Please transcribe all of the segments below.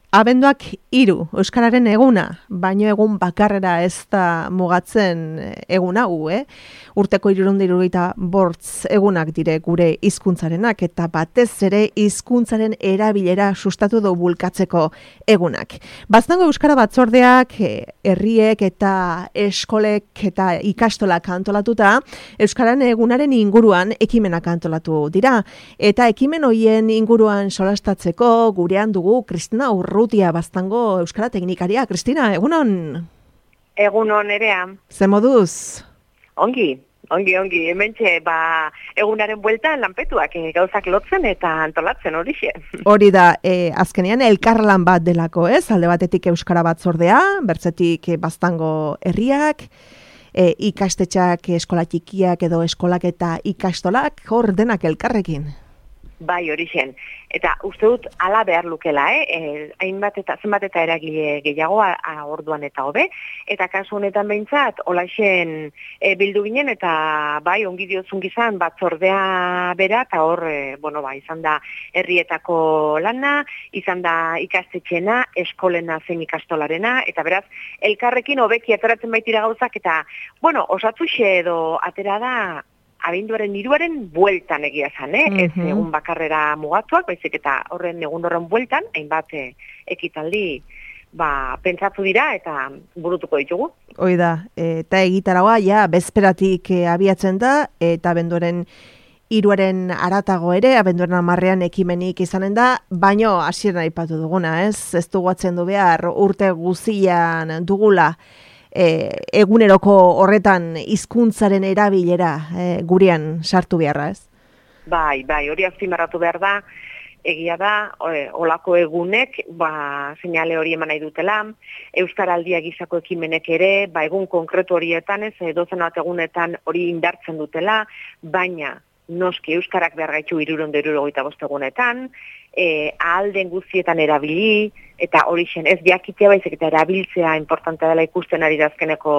Abenduak 3, Euskararen eguna, baino egun bakarrera ez da mugatzen egun hau, Urteko 365 egunak dire gure hizkuntzarenak eta batez ere hizkuntzaren erabilera sustatu du bulkatzeko egunak. Baztango Euskara Batzordeak, herriek eta eskolek eta ikastolak antolatuta, Euskararen egunaren inguruan ekimenak antolatu dira. Eta ekimen hoien inguruan solastatzeko gurean dugu Kristina Urrutia Baztango Euskara Teknikaria. Kristina, egunon? Egunon erea. Ze moduz? Ongi. Hementxe, egunaren bueltan lanpetuak gauzak lotzen eta antolatzen horixe. Hori da, azkenean elkarlan bat delako, alde batetik Euskara Batzordea, bertzetik Baztango herriak, ikastetxak, eskola txikiak edo eskolak eta ikastolak, hor denak elkarrekin. Bai, horixen. Eta uste dut ala behar lukela, hainbat eta zenbat eta eragile gehiago orduan eta hobe. Eta kasu honetan behintzat, olaxen bildu ginen eta bai, ongi diozun gizan batzordea bera, eta hor, izan da herrietako lana, izan da ikastetxena, eskolena zen ikastolarena, eta beraz, elkarrekin hobeki ateratzen baitira gauzak, eta, osatzuxe edo atera da, abenduaren 3 bueltan egia zan, ez egun bakarrera mugatuak, baizik eta egun horren bueltan, hainbat ekitaldi pentsatu dira eta burutuko ditugu. Hoi da, eta egitaragoa, bezperatik abiatzen da, eta abenduaren 3 aratago ere, abenduaren 10 ekimenik izanen da, baino hasieran aipatu duguna, ez dugu atzendu behar urte guzian dugula, eguneroko horretan hizkuntzaren erabilera gurean sartu beharra, ez? Bai, hori azpimarratu behar da, egia da, olako egunek, seinale hori eman nahi dutela, Euskaraldia gizako ekimenek ere, egun konkretu horietan, ez, dozen bat egunetan hori indartzen dutela, baina noski Euskarak behar gaitu 365 egunetan, ahal den guztietan erabili, eta hori zen, ez diakitea baizik eta erabiltzea importantea dela ikusten ari dazkeneko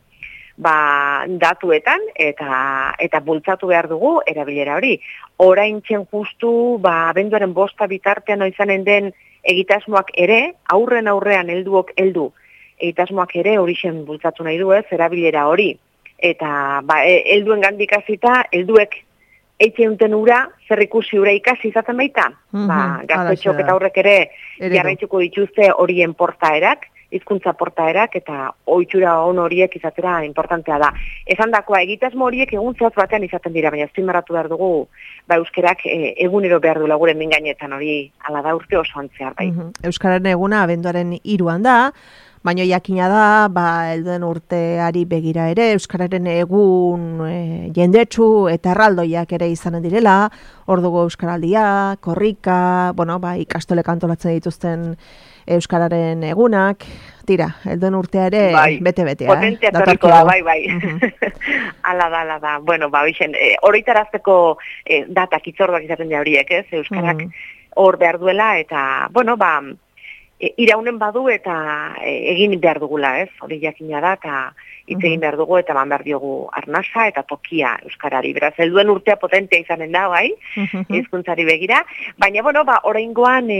datuetan, eta bultzatu behar dugu erabilera hori. Orain txen justu, abenduaren 5 bitartean izanen den egitasmoak ere, aurrean helduok heldu, egitasmoak ere hori zen bultzatu nahi du ez, erabilera hori. Eta helduen gandik hasita, helduek eitxe duten ura, zer ikusi ura ikasi izaten baita. Gaztetxok eta aurrek ere jarraituko dituzte horien portaerak, hizkuntza portaerak, eta ohitura on horiek izatera importantea da. Esan dakoa, egitasmo horiek egun zehatz batean izaten dira, baina azpimarratu behar dugu, euskerak egunero behar duela gure mingainetan hori, ala da urte osoan zehar bai. Euskararen eguna abenduaren 3 da, baina jakina da, helduen urteari begira ere, Euskararen egun jendetsu eta erraldoiak ere izanen direla, hor dugu Euskaraldia, korrika, ikastolek antolatzen dituzten Euskararen egunak, tira, helduen urtea ere bete-betea. Potentzia torriko da, bai. Ala da. Horritarazteko datak itzorduak izaten da horiek, ez? Euskarak hor behar duela, eta, iraunen badu eta egin behar dugula, ez? Hori jakina da, eta hitz egin behar dugu, eta behar diogu arnasa eta tokia euskarari. Beraz, helduen urtea potentea izanen da, hizkuntzari begira. Baina, oraingoan,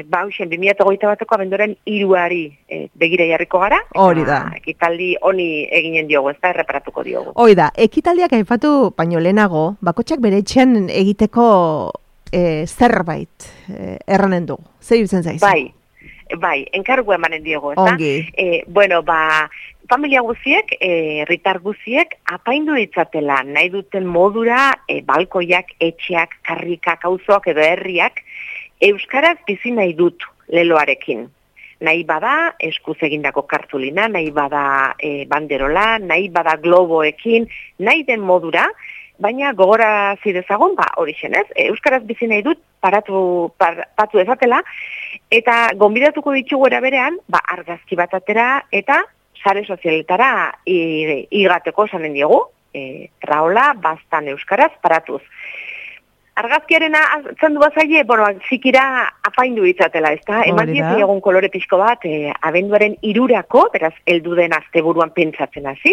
2021ko abenduaren 3 begira jarriko gara. Hori da. Ekitaldi honi eginen diogu, ez da, erreparatuko diogu. Hori da, ekitaldiak aipatu baino lehenago, bakotxak bere etxean egiteko zerbait erranen du. Zer irutzen zaizu? Bai, enkargu emanen diogu, ez da? Ongi. Familia guziek, herritar guziek, apaindu ditzatela, nahi duten modura, balkoiak, etxeak, karrikak, auzoak edo herriak, euskaraz bizi nahi dut leloarekin. Nahi bada, eskuz egindako kartulina, nahi bada banderola, nahi bada globoekin, nahi den modura, baina gogora zidezagon, hori zenez, euskaraz bizi nahi dut, patu ezatela, eta gonbidatuko ditugu eraberean, argazki bat atera, eta sare sozialetara igateko esanen diegu, Raola, Baztan euskaraz, paratuz. Argazkiarena zendu bazaile, zikira apaindu ditzatela, ez da? Eman diezi egun kolore pixko bat, abenduaren 3, beraz, heldu den asteburuan pentsatzen hasi,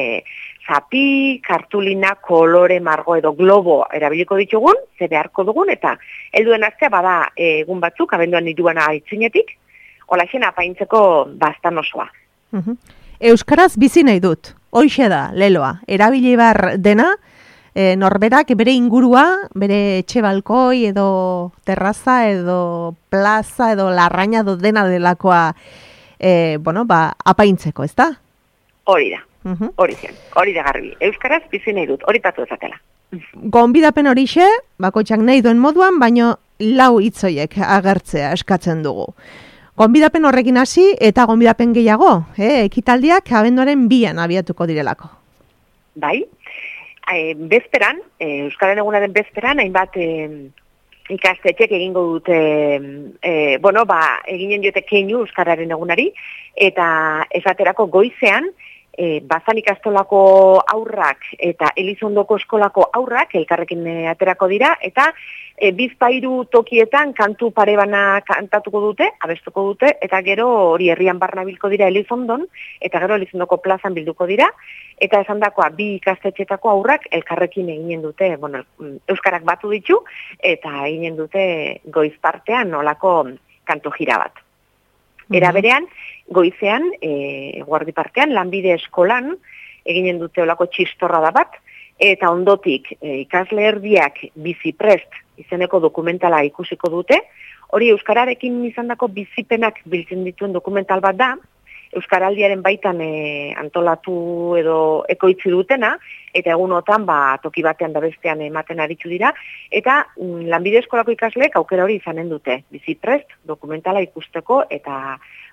zapi, kartulina, kolore, margo edo globo erabiliko ditugun, ze beharko dugun, eta helduen astea bada egun batzuk, abenduan 3 aitzinetik, Olaxen apaintzeko bastan osoa. Euskaraz bizi nahi dut, hoixe da, leloa. Erabili bar dena, norberak bere ingurua, bere etxe balkoi edo terraza edo plaza edo larraina edo dena delakoa apaintzeko, ez da? Hori da, hori da garbi. Euskaraz bizi nahi dut, hori patu ezatela. Gonbidapen horixe, bakoitzak nahi duen moduan, baino lau hitzoiek agertzea eskatzen dugu. Gonbidapen horrekin hasi eta gonbidapen gehiago, ekitaldiak abenduaren 2an abiatuko direlako. Bai, bezperan, Euskararen egunaren bezperan, hainbat ikastetxek egingo dute, eginen diote keinu Euskararen egunari, eta esaterako goizean, Bazan ikastolako aurrak eta Elizondoko eskolako aurrak elkarrekin aterako dira, eta bizpairu tokietan kantu parebana kantatuko dute, abestuko dute, eta gero hori herrian barna bilko dira Elizondon, eta gero Elizondoko plazan bilduko dira, eta esandakoa bi ikastetxetako aurrak elkarrekin eginen dute, Euskarak batu ditu, eta eginen dute goiz partean olako kantu jira bat. Era berean, goizean, guardi partean, lanbide eskolan, eginen dute olako txistorra da bat, eta ondotik ikasle erdiak biziprest izeneko dokumentala ikusiko dute. Hori Euskararekin izandako bizipenak biltzen dituen dokumental bat da, Euskaraldiaren baitan antolatu edo ekoitzi dutena, eta egunotan toki batean da bestean ematen aritu dira, eta lanbide eskolako ikasleek aukera hori izanen dute, biziprest dokumentala ikusteko, eta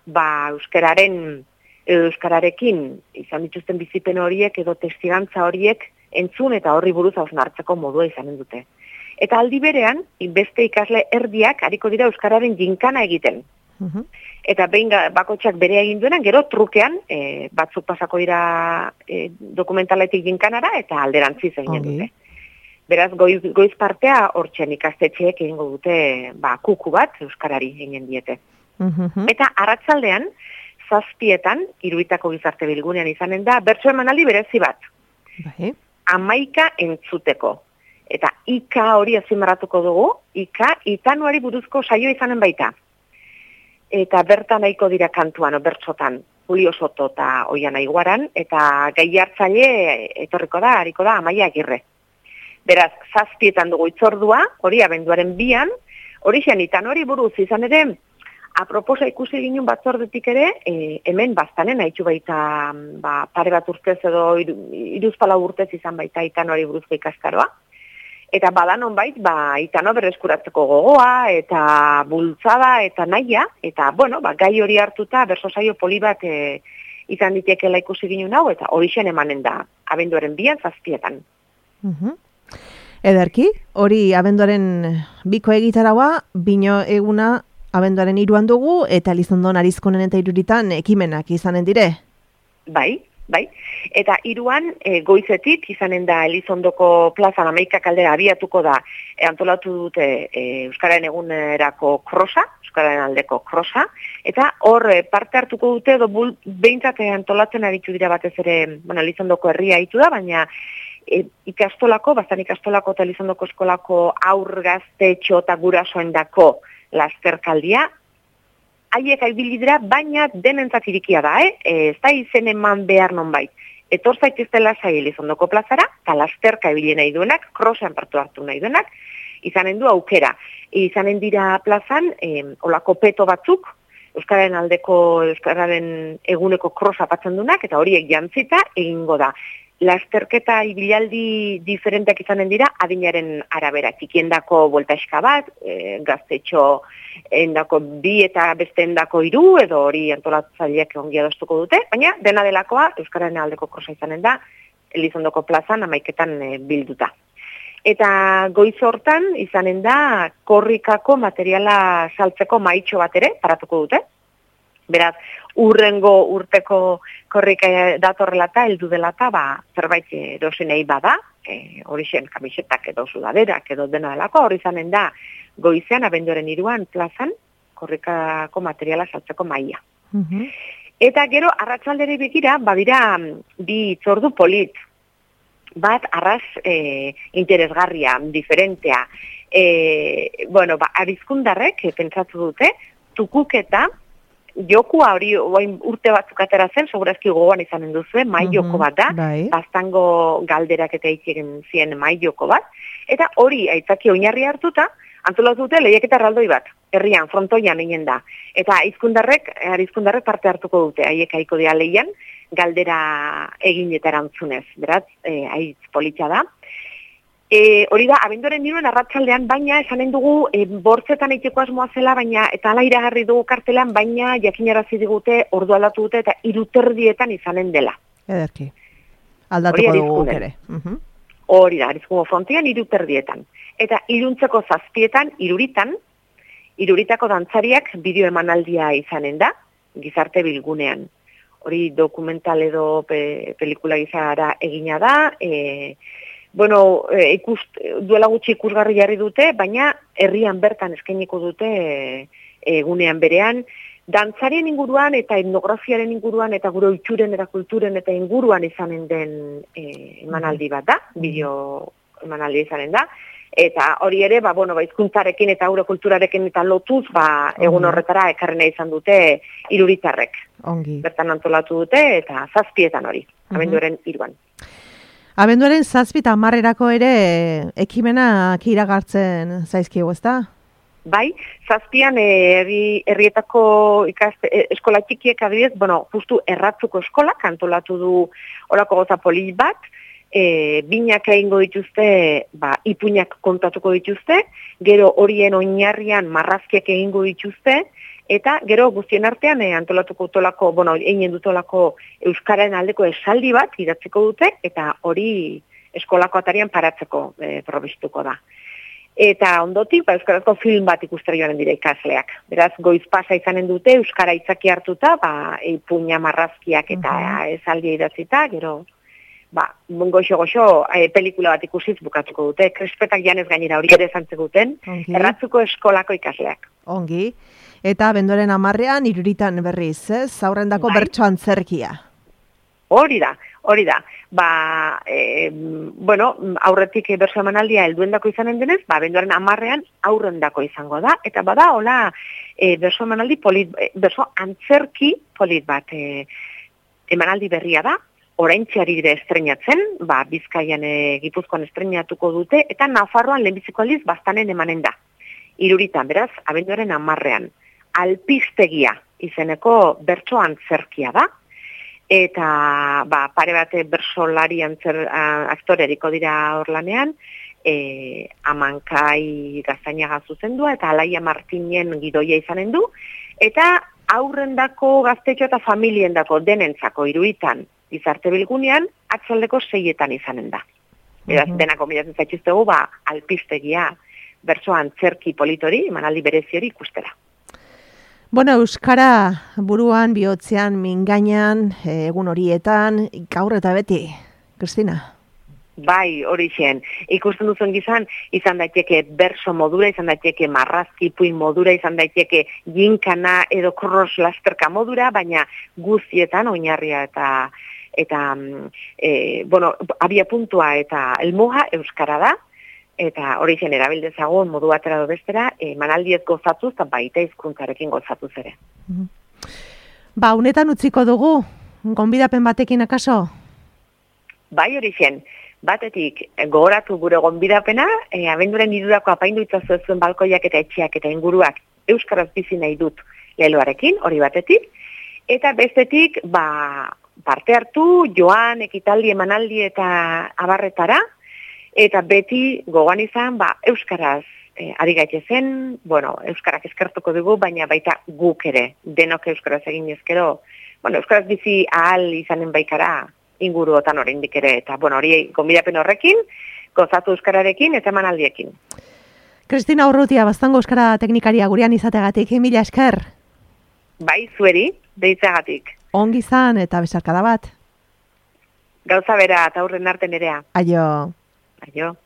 Euskararekin izan dituzten bizipen horiek edo testigantza horiek entzun eta horri buruz hausnartzeko modua izanen dute. Eta aldi berean, beste ikasle erdiak hariko dira Euskararen ginkana egiten. Eta behin bakoitzak bere egin duenan, gero trukean, batzuk pasako dira dokumentaletik ginkanara eta alderantziz egin dute. Beraz, goiz partea hortzen ikastetxeek egingo dute kuku bat Euskarari egin diete. Eta arratsaldean, 7:00 Iruitako gizarte bilgunean izanen da, bertso emanaldi berezi bat. 11 entzuteko. Eta ika hori azpimarratuko dugu, itanuari buruzko saio izanen baita. Eta bertan nahiko dira kantuan, bertsotan, Julio Soto eta Oiana Iguaran, eta gai hartzaile etorriko da, hariko da, Amaia Agirre. Beraz, 7:00 dugu itzordua, hori abenduaren 2an, hori itan hori buruz izan ere, aproposa ikusi ginen batzordetik ere, hemen baztanen haitxu baita pare bat urtez edo 3-4 urtez izan baita itan hori buruzko ikastaroa. Eta badanon bait, itano berreskuratzeko gogoa, eta bultzada, eta nahia, eta, gai hori hartuta, berso saio poli bat izan ditekela ikusi ginen hau, eta horixen emanen da, abenduaren 2an 7:00. Ederki, hori abenduaren 2ko egitaraua, bino eguna abenduaren 3an dugu, eta Elizondon Arizkonen eta Iruritan ekimenak izanen dire? Bai. Eta 3an goizetik izanen da Elizondoko plazan 11 aldera abiatuko da antolatu dute Euskararen egunerako krosa, Euskararen aldeko krosa, eta hor parte hartuko dute edo behintzat antolatzen aritu dira batez ere, Elizondoko herria hitu da, baina baztan ikastolako eta Elizondoko eskolako aur gaztetxo eta gurasoendako lasterkaldia, haiek aibili dira, baina denentzat irikia da, ez da izen eman behar nonbait. Etor zaitezte lasai Elizondoko plazara, eta lasterka ibili nahi duenak, krosan partu hartu nahi duenak, izanen du aukera. Izanen dira plazan, olako peto batzuk, Euskararen eguneko krosa patzen duenak, eta horiek jantzita egingo da. Lasterketa ibilaldi diferenteak izanen dira, adinaren arabera. Txikiendako bueltaxka bat, gaztetxo endako 2 eta beste endako 3, edo hori antolatzaileak ongi adostuko dute, baina dena delakoa Euskararen aldeko krosa izanen da, Elizondoko plazan 11 bilduta. Eta goiz hortan izanen da korrikako materiala saltzeko maitxo bat ere paratuko dute. Beraz, urrengo urteko korrika datorrela eta heldu dela eta zerbait erosinei bada, horixen kamisetak edo sudaderak edo dena delako, hori izanen da goizean abenduaren 3an plazan korrikako materiala saltzeko maila. Eta gero arratsaldere begira badira 2 itzordu polit. Bat arras interesgarria, diferentea. Arizkundarrek pentsatu dute, tukuketa jokua hori urte batzuk atera zen, segurazki gogoan izanen duzu, mai joko bat da, baztango galderak eta egin zien mai joko bat, eta hori aitzaki oinarri hartuta, antolatu dute lehiaketa erraldoi bat, herrian, frontoian egin da. Eta arizkundarrek parte hartuko dute, haiek aiko dira lehian, galdera egin eta erantzunez, beraz, aitz politxa da. Hori da, abenduaren 3 arratsaldean, baina esanen dugu bortzetan eiteko asmoa zela, baina eta ala iragarri dugu kartelan, baina jakinarazi digute, ordu aldatu dute eta 3:30 izanen dela. Ederki. Aldatuko dugu ere. Hori da, Arizkungo frontian 3:30. Eta iluntzeko 7:00, Iruritako dantzariak bideo emanaldia izanen da, gizarte bilgunean. Hori dokumental edo pelikula gizara egina da, duela gutxi ikusgarri jarri dute, baina herrian bertan eskainiko dute egunean berean, dantzarien inguruan eta etnografiaren inguruan eta gure oituren eta kulturen eta inguruan izanen den emanaldi bat da, bideo emanaldi izanen da. Eta hori ere, hizkuntzarekin eta gure kulturarekin eta lotuz, egun horretara ekarrena izan dute iruritarrek. Ongi. Bertan antolatu dute eta 7:00 hori, abenduaren 3. Abenduaren 7 eta 10 ere ekimenak iragartzen zaizkigu, ezta? Bai, 7 herrietako eskola txikiek adibidez, justu Erratzuko eskolak antolatu du horako goza polit bat, binak egingo dituzte, ipuinak kontatuko dituzte, gero horien oinarrian marrazkiak egingo dituzte, eta gero guztien artean antolatuko dutolako, egin dutolako euskararen aldeko esaldi bat idatziko dute, eta hori eskolako atarian paratzeko probestuko da. Eta ondotik, euskarazko film bat ikustera joanen dira ikasleak. Beraz, goiz pasa izanen dute, euskara itzaki hartuta, ipuina marrazkiak eta esaldia idatzita, gero goxo pelikula bat ikusiz bukatuko dute, Krispetak janez gainera hori ere zantzeko duten, Erratzuko eskolako ikasleak. Ongi, eta abenduaren 10 Iruritan berriz, zaurrendako bertso antzerkia. Hori da. Aurretik berso emanaldia helduendako izanen denez, abenduaren 10 aurrendako izango da, eta bada, hola, berso emanaldi berso antzerki polit bat emanaldi berria da, oraintziari dire estreinatzen, Bizkaian Gipuzkoan estrenatuko dute, eta Nafarroan lehenbiziko aldiz Baztanen emanen da. Iruritan, beraz, abenduaren 10 alpistegia izeneko bertso antzerkia da, eta pare bate bersolari aktoreriko dira horlanean, Amankai Gaztainaga zuzendua, eta Alaia Martinen gidoia izanen du, eta aurrendako gaztetxo eta familiendako denentzako Iruritan, gizarte bilgunean, atzaldeko 6:00 izanen da. Beraz, denako miratzen zaituztegu, alpistegia, bertso antzerki politori, emanaldi berezi hori ikustera. Euskara buruan, bihotzean, mingainan, egun horietan, gaur eta beti, Kristina? Bai, hori zen. Ikusten duzuen izan daiteke berso modura, izan daiteke marrazki ipuin modura, izan daiteke jinkana edo cross lasterka modura, baina guztietan oinarria eta abia puntua eta elmuga euskara da, eta hori zen erabildezagun modu batera do bestera, emanaldiez gozatuz, eta baita hizkuntzarekin gozatuz ere. Honetan utziko dugu, gonbidapen batekin akaso? Bai, hori zen. Batetik, gogoratu gure gonbidapena, abenduaren 3 apaindu itzazu zuen balkoiak eta etxeak eta inguruak euskaraz bizi nahi dut leloarekin, hori batetik, eta bestetik, parte hartu, joan, ekitaldi, emanaldi eta abarretara, eta beti gogoan izan, euskaraz ari gaitezen, euskarak eskertuko dugu, baina baita guk ere, denok euskaraz egin ezkero, euskaraz bizi ahal izanen baikara, inguruotan oraindik ere, eta hori gonbidapen horrekin, gozatu euskararekin eta emanaldiekin. Kristina Urrutia, Baztango euskara teknikaria gurean izategatik, mila esker. Bai, zueri, deitzeagatik. Ongi izan eta besarkada bat. Gauza bera, eta aurren arte nerea. Aio. Aio.